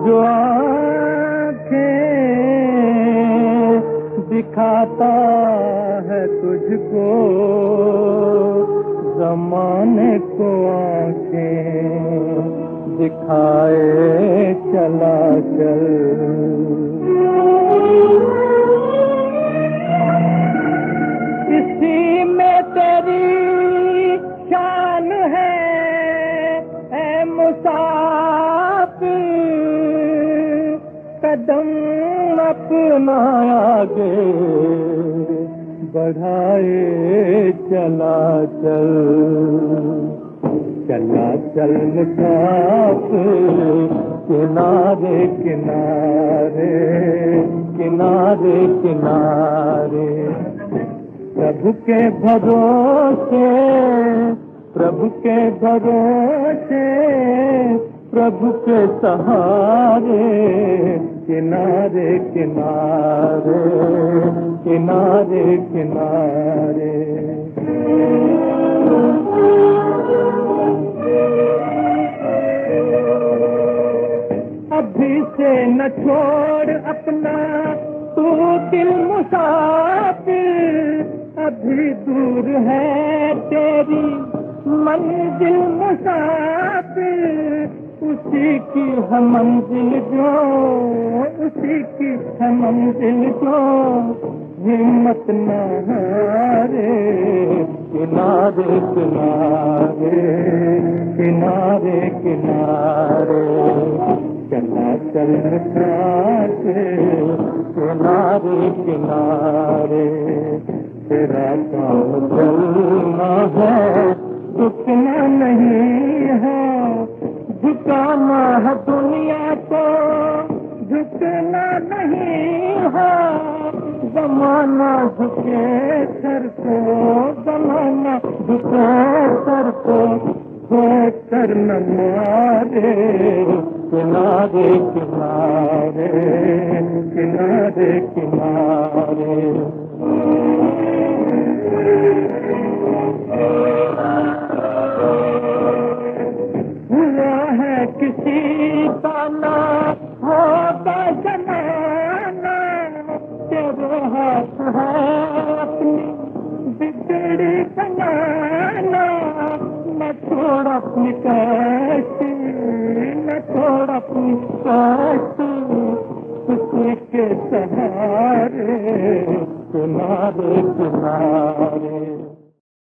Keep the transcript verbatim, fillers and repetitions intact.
जो आँखें दिखाता है तुझको, ज़माने को आँखें दिखाए चला चल। इसी में तेरी शान है ऐ मुसाफिर, कदम अपना आगे बढ़ाए चला चल। चला चल मुसाफिर किनारे किनारे, किनारे किनारे। प्रभु के भरोसे, प्रभु के भरोसे, प्रभु के सहारे, किनारे किनारे, किनारे किनारे। अभी से न छोड़ अपना तू दिल मुसाफिर, अभी दूर है तेरी मंजिल मुसाफिर। उसी की है मंजिल जो, उसी की है मंजिल जो, हिम्मत न हारे। किनारे किनारे, किनारे किनारे। चला चल मुसाफिर किनारे किनारे। तेरा काम चलना है, झुकना नहीं है। झुकाना है दुनिया को, झुकना नहीं है। ज़माना झुके सर को, ज़माना झुके सर को, खोज कर न मारे। किनारे किनारे, किनारे किनारे। हुआ है किसी का ना होगा जमाना, तेरे हाथ है अपनी बिगड़ी बनाना। न छोड़ अपनी कैसी, न छोड़ अपनी कैसी, किसी के सहारे। किनारे किनारे।